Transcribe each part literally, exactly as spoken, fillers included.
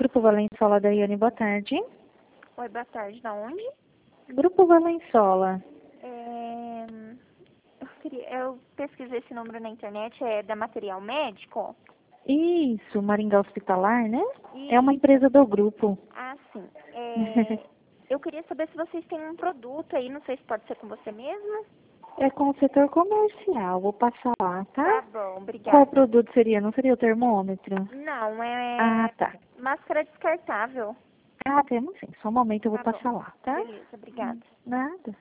Grupo Valençola, Daiane, boa tarde. Oi, boa tarde. Da onde? Grupo Valençola. É, eu, queria, eu pesquisei esse número na internet, é da Material Médico? Isso, Maringá Hospitalar, né? E... É uma empresa do grupo. Ah, sim. É, eu queria saber se vocês têm um produto aí, não sei se pode ser com você mesmo. É com o setor comercial, vou passar lá, tá? Tá bom, obrigada. Qual produto seria? Não seria o termômetro? Não, é Ah, tá. máscara descartável. Ah, temos sim. Só um momento, eu vou Tá passar bom. lá, tá? Beleza, obrigada. Nada.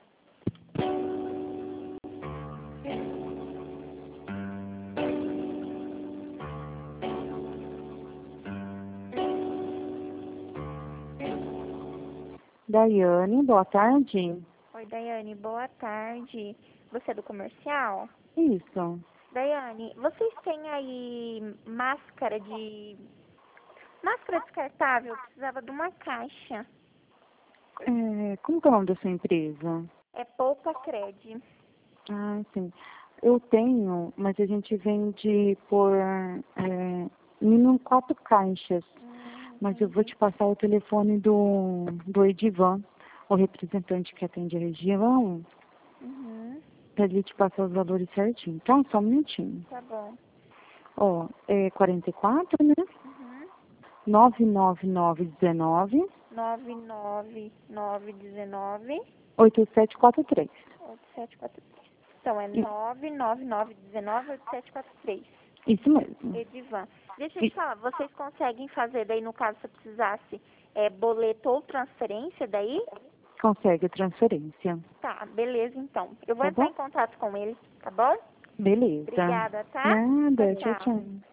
Daiane, boa tarde. Oi, Daiane, boa tarde. Você é do comercial? Isso. Daiane, vocês têm aí máscara de... Máscara descartável? Eu precisava de uma caixa. É, como que é o nome da sua empresa? É Poupa Cred. Ah, sim. Eu tenho, mas a gente vende por é, mínimo quatro caixas. Hum, Mas eu vou entendi. te passar o telefone do, do Edivan, o representante que atende a região, Uhum, para ele te passar os valores certinho. Então, só um minutinho. tá bom. Ó, é quarenta e quatro, né? Uhum. nove nove nove um nove, nove nove nove um nove oito sete quatro três. oito sete quatro três. Então, é I- nove nove nove um nove oito sete quatro três. Isso mesmo. Edivan. Deixa eu I- te falar, vocês conseguem fazer daí, no caso, se eu precisasse, é, boleto ou transferência daí? Consegue a transferência. Tá, beleza então. Eu vou Tá entrar bom? em contato com ele, tá bom? Beleza. Obrigada, tá? Tchau, Nada. Tchau, tchau. tchau.